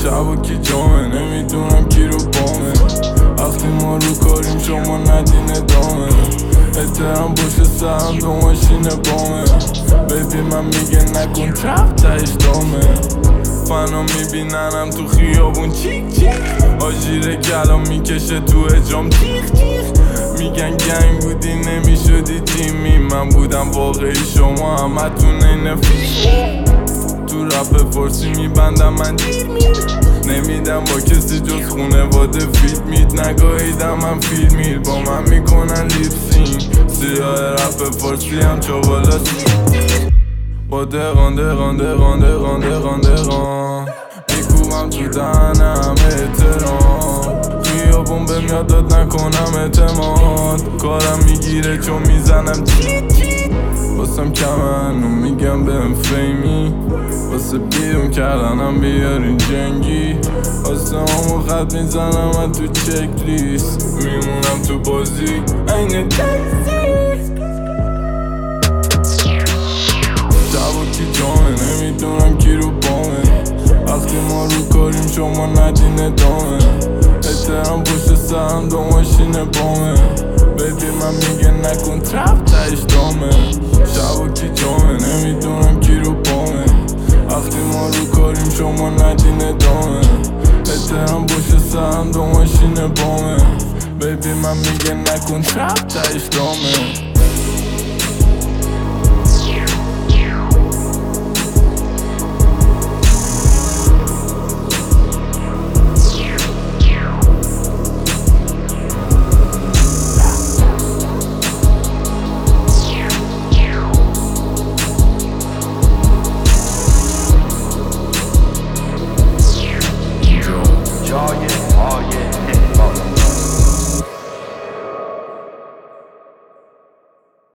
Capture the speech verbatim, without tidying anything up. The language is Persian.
شبا کی جامه نمیدونم کی رو بامه وقتی ما رو کاریم شما ندین ادامه احترام باشه سرم دو ماشین بامه بیبی من میگه نکن ترپ تایش دامه فنا میبیننم تو خیابون چیک چیک آجیره کلام میکشه تو اجرام تیخ تیخ میگن گنگ بودی نمیشدی تیمی من بودم واقعی شما همتون این فیش تو رپ فارسی میبندم من دیر میر نمیدم با کسی جز خونواده فیت مید نگاهیدم من فیلم میر با من میکنن لیپسینگ سیاه رپ فارسی هم چاوالا با دقان دقان دقان دقان دقان دقان میکوبم تو دهنم احترام خیابون بهم یاد داد نکنم اعتماد کارم میگیره چون میزنم چیت چیت واسم کمن و میگم بهم فیمی واسه بیرون کردنم بیارین جنگی واسه همو خط میزنم من تو چک لیست میمونم تو بازی این تکسی شبا کی جامه نمیدونم کی رو بامه وقتی ما رو کاریم شما ندین ادامه احترام پشت سرم دو ماشین بامه بیبی من میگه نکن ترپ تایش دامه شبا کی جامه نمیدونم کی رو بامه وقتی ما رو کاریم شما ندین ادامه احترام پشت سرم دو ماشین بامه بیبی من میگه نکن ترپ تایش دامه